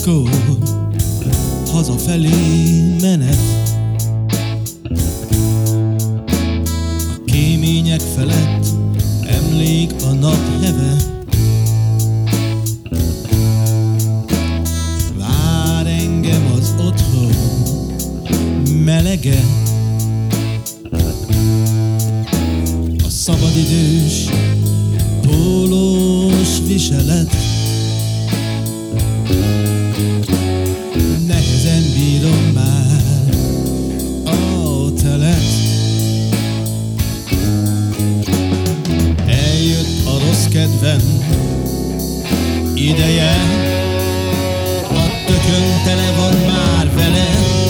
9-kor hazafelé menet, a kémények felett emlék a napheve. Vár engem az otthon melege, a szabadidős pólós viselet. Nehezen bírom már a telet. Eljött a rossz kedvem ideje, a tökön tele van már vele.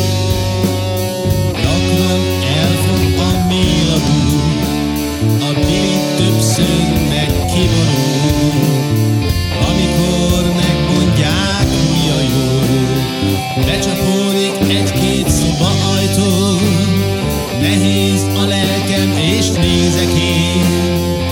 Gyakran elfog a mélabú, a bili többször megkiborul. Amikor megmondják, mi a jó, becsapódik egy-két szoba ajtó. Nehéz a lelkem és nézek én.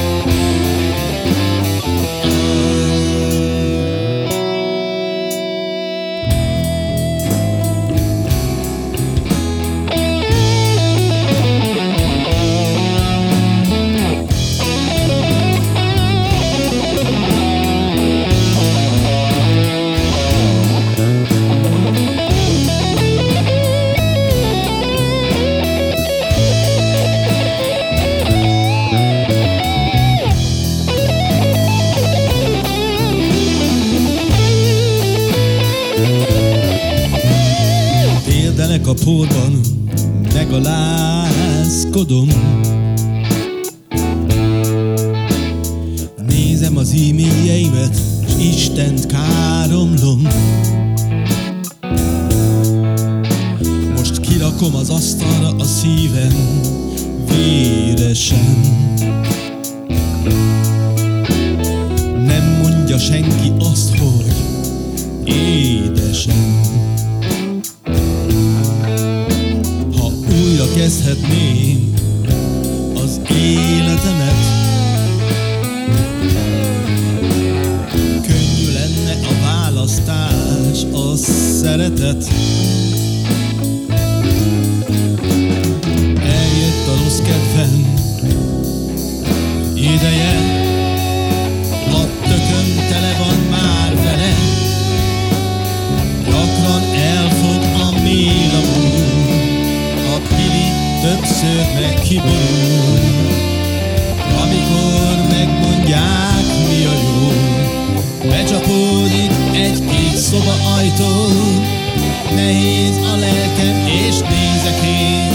Térdelek a porban, megalázkodom. Nézem az e-mailjeimet, s Istent káromlom. Most kirakom az asztalra a szívem véresen. Nem mondja senki azt, hogy édesem. Újra kezdhetném az életemet, könnyű lenne a választás, a szeretet. Eljött a rossz kedvem ideje, a tököm tele van már vele. Gyakran elfog a mélabú, többször megkiborul. Amikor megmondják, mi a jó, becsapódik egy-két szoba ajtó. Nehéz a lelkem és nézek én.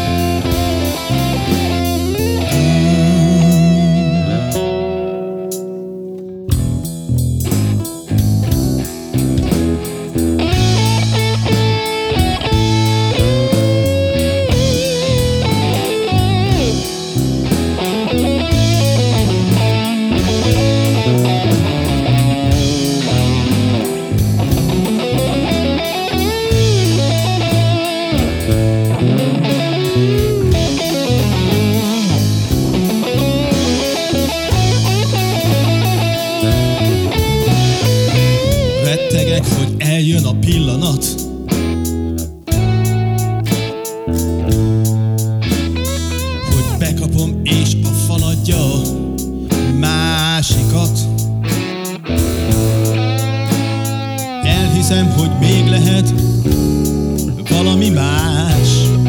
Rettegek, hogy eljön a pillanat, hogy bekapom és a fal adja másikat. Elhiszem, hogy még lehet valami más.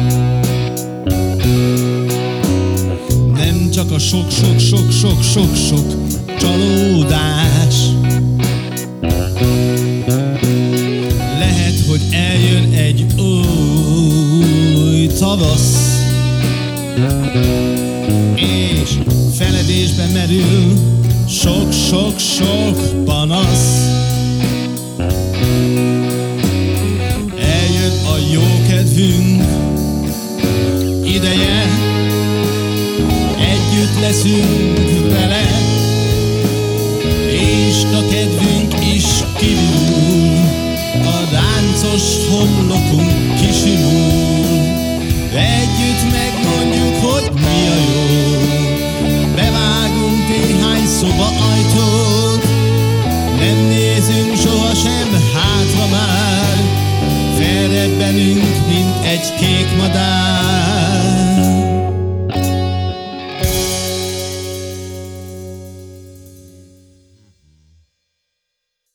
Nem csak a sok-sok-sok-sok-sok-sok csalódás. Lehet, hogy eljön egy új tavasz, és feledésbe merül sok-sok-sok panasz. Eljön a jó kedvünk ideje, együtt leszünk vele, és a kedvünk is kivirul, a ráncos homlokunk kisimul. Együtt megmondjuk, hogy